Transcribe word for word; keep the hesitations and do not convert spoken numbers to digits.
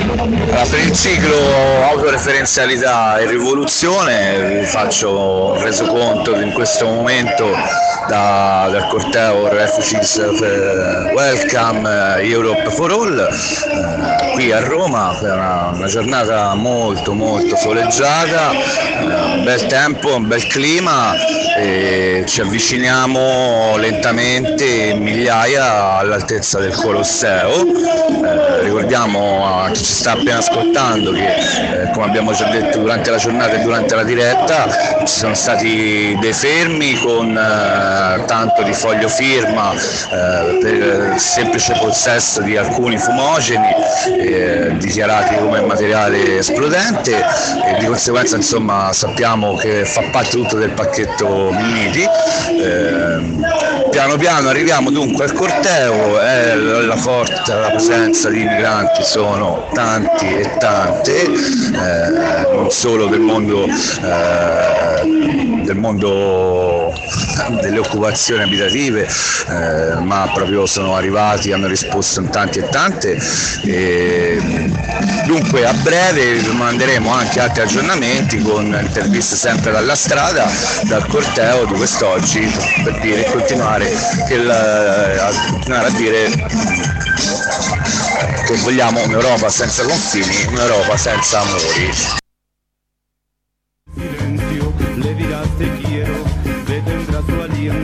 Allora, per il ciclo autoreferenzialità e rivoluzione vi faccio un resoconto in questo momento da, dal corteo Refugees eh, Welcome eh, Europe for All eh, qui a Roma. È una, una giornata molto molto soleggiata, eh, un bel tempo, un bel clima, e ci avviciniamo lentamente in migliaia all'altezza del Colosseo. Eh, ricordiamo a chi ci sta appena ascoltando che eh, come abbiamo già detto durante la giornata e durante la diretta ci sono stati dei fermi con eh, tanto di foglio firma eh, per il semplice possesso di alcuni fumogeni eh, dichiarati come materiale esplodente, e di conseguenza insomma sappiamo che fa parte tutto del pacchetto Minniti. Eh, piano piano arriviamo dunque al corteo, è la forte la presenza di migranti, sono tanti e tante, eh, non solo del mondo, eh, del mondo delle occupazioni abitative, eh, ma proprio sono arrivati, hanno risposto in tanti e tante. E dunque a breve vi manderemo anche altri aggiornamenti con interviste sempre dalla strada, dal corteo di quest'oggi, per dire, continuare, che il, a continuare a dire che vogliamo un'Europa senza confini, un'Europa senza amori.